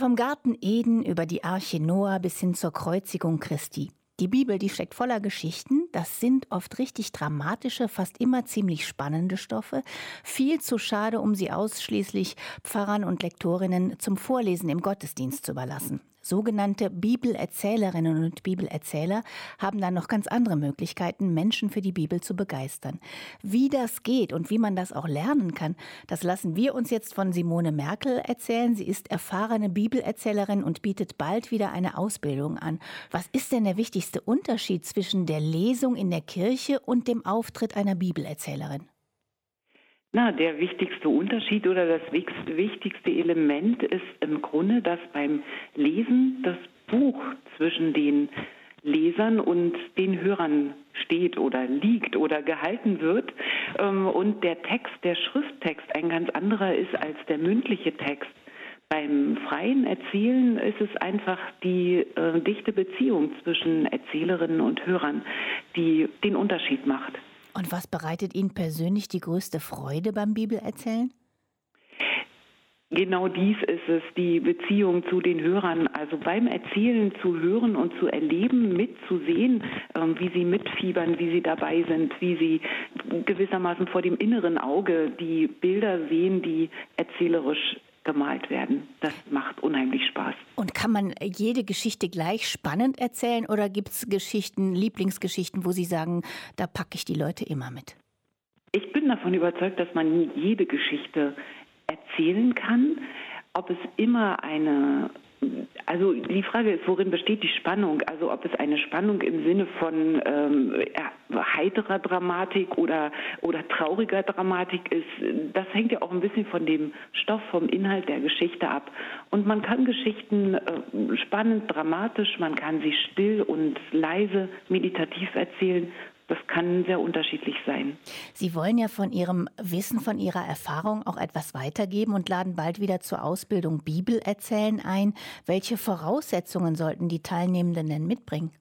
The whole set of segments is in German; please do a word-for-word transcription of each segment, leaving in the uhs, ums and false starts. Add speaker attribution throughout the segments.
Speaker 1: Vom Garten Eden über die Arche Noah bis hin zur Kreuzigung Christi. Die Bibel, die steckt voller Geschichten. Das sind oft richtig dramatische, fast immer ziemlich spannende Stoffe. Viel zu schade, um sie ausschließlich Pfarrern und Lektorinnen zum Vorlesen im Gottesdienst zu überlassen. Sogenannte Bibelerzählerinnen und Bibelerzähler haben dann noch ganz andere Möglichkeiten, Menschen für die Bibel zu begeistern. Wie das geht und wie man das auch lernen kann, das lassen wir uns jetzt von Simone Merkel erzählen. Sie ist erfahrene Bibelerzählerin und bietet bald wieder eine Ausbildung an. Was ist denn der wichtigste Unterschied zwischen der Lesung in der Kirche und dem Auftritt einer Bibelerzählerin?
Speaker 2: Na, der wichtigste Unterschied oder das wichtigste Element ist im Grunde, dass beim Lesen das Buch zwischen den Lesern und den Hörern steht oder liegt oder gehalten wird und der Text, der Schrifttext ein ganz anderer ist als der mündliche Text. Beim freien Erzählen ist es einfach die äh, dichte Beziehung zwischen Erzählerinnen und Hörern, die den Unterschied macht.
Speaker 1: Und was bereitet Ihnen persönlich die größte Freude beim Bibelerzählen?
Speaker 2: Genau dies ist es, die Beziehung zu den Hörern, also beim Erzählen zu hören und zu erleben, mitzusehen, ähm, wie sie mitfiebern, wie sie dabei sind, wie sie gewissermaßen vor dem inneren Auge die Bilder sehen, die erzählerisch gemalt werden. Das macht unheimlich Spaß.
Speaker 1: Und kann man jede Geschichte gleich spannend erzählen oder gibt es Geschichten, Lieblingsgeschichten, wo Sie sagen, da packe ich die Leute immer mit?
Speaker 2: Ich bin davon überzeugt, dass man jede Geschichte erzählen kann. Ob es immer eine, also die Frage ist, worin besteht die Spannung? Also ob es eine Spannung im Sinne von ähm, ja, heiterer Dramatik oder, oder trauriger Dramatik ist, das hängt ja auch ein bisschen von dem Stoff, vom Inhalt der Geschichte ab. Und man kann Geschichten äh, spannend, dramatisch, man kann sie still und leise, meditativ erzählen. Das kann sehr unterschiedlich sein.
Speaker 1: Sie wollen ja von Ihrem Wissen, von Ihrer Erfahrung auch etwas weitergeben und laden bald wieder zur Ausbildung Bibelerzählen ein. Welche Voraussetzungen sollten die Teilnehmenden denn mitbringen?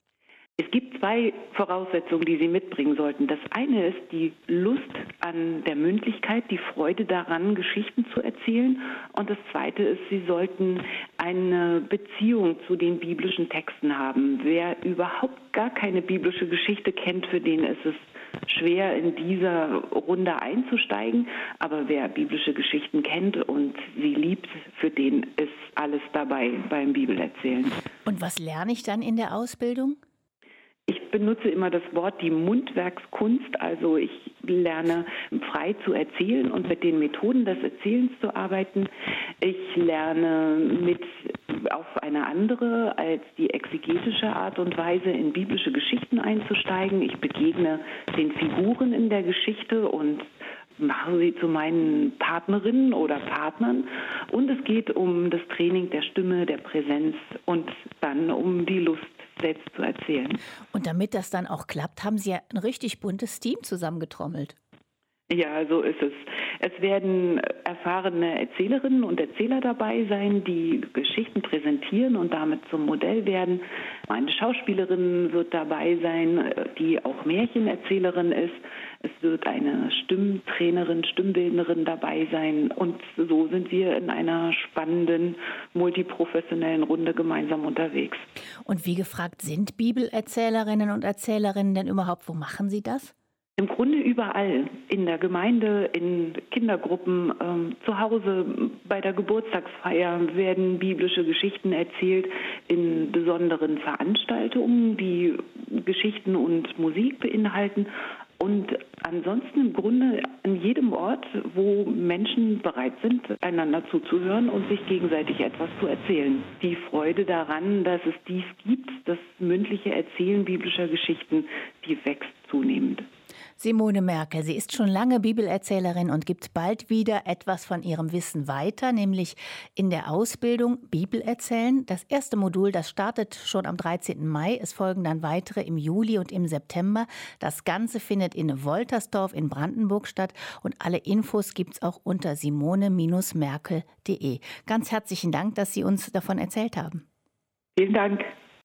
Speaker 2: Es gibt zwei Voraussetzungen, die Sie mitbringen sollten. Das eine ist die Lust an der Mündlichkeit, die Freude daran, Geschichten zu erzählen. Und das zweite ist, Sie sollten eine Beziehung zu den biblischen Texten haben. Wer überhaupt gar keine biblische Geschichte kennt, für den ist es schwer, in dieser Runde einzusteigen. Aber wer biblische Geschichten kennt und sie liebt, für den ist alles dabei beim Bibelerzählen.
Speaker 1: Und was lerne ich dann in der Ausbildung?
Speaker 2: Ich benutze immer das Wort die Mundwerkskunst, also ich lerne frei zu erzählen und mit den Methoden des Erzählens zu arbeiten. Ich lerne mit auf eine andere als die exegetische Art und Weise in biblische Geschichten einzusteigen. Ich begegne den Figuren in der Geschichte und mache sie zu meinen Partnerinnen oder Partnern. Und es geht um das Training der Stimme, der Präsenz und dann um die Lust, selbst zu erzählen.
Speaker 1: Und damit das dann auch klappt, haben Sie ja ein richtig buntes Team zusammengetrommelt.
Speaker 2: Ja, so ist es. Es werden erfahrene Erzählerinnen und Erzähler dabei sein, die Geschichten präsentieren und damit zum Modell werden. Eine Schauspielerin wird dabei sein, die auch Märchenerzählerin ist. Es wird eine Stimmtrainerin, Stimmbildnerin dabei sein. Und so sind wir in einer spannenden, multiprofessionellen Runde gemeinsam unterwegs.
Speaker 1: Und wie gefragt sind Bibelerzählerinnen und Erzählerinnen denn überhaupt? Wo machen Sie das?
Speaker 2: Im Grunde überall, in der Gemeinde, in Kindergruppen, ähm, zu Hause, bei der Geburtstagsfeier werden biblische Geschichten erzählt, in besonderen Veranstaltungen, die Geschichten und Musik beinhalten. Und ansonsten im Grunde an jedem Ort, wo Menschen bereit sind, einander zuzuhören und sich gegenseitig etwas zu erzählen. Die Freude daran, dass es dies gibt, das mündliche Erzählen biblischer Geschichten, die wächst zunehmend.
Speaker 1: Simone Merkel, sie ist schon lange Bibelerzählerin und gibt bald wieder etwas von ihrem Wissen weiter, nämlich in der Ausbildung Bibelerzählen. Das erste Modul, das startet schon am dreizehnten Mai. Es folgen dann weitere im Juli und im September. Das Ganze findet in Woltersdorf in Brandenburg statt und alle Infos gibt's auch unter simone Merkel punkt de. Ganz herzlichen Dank, dass Sie uns davon erzählt haben.
Speaker 2: Vielen Dank.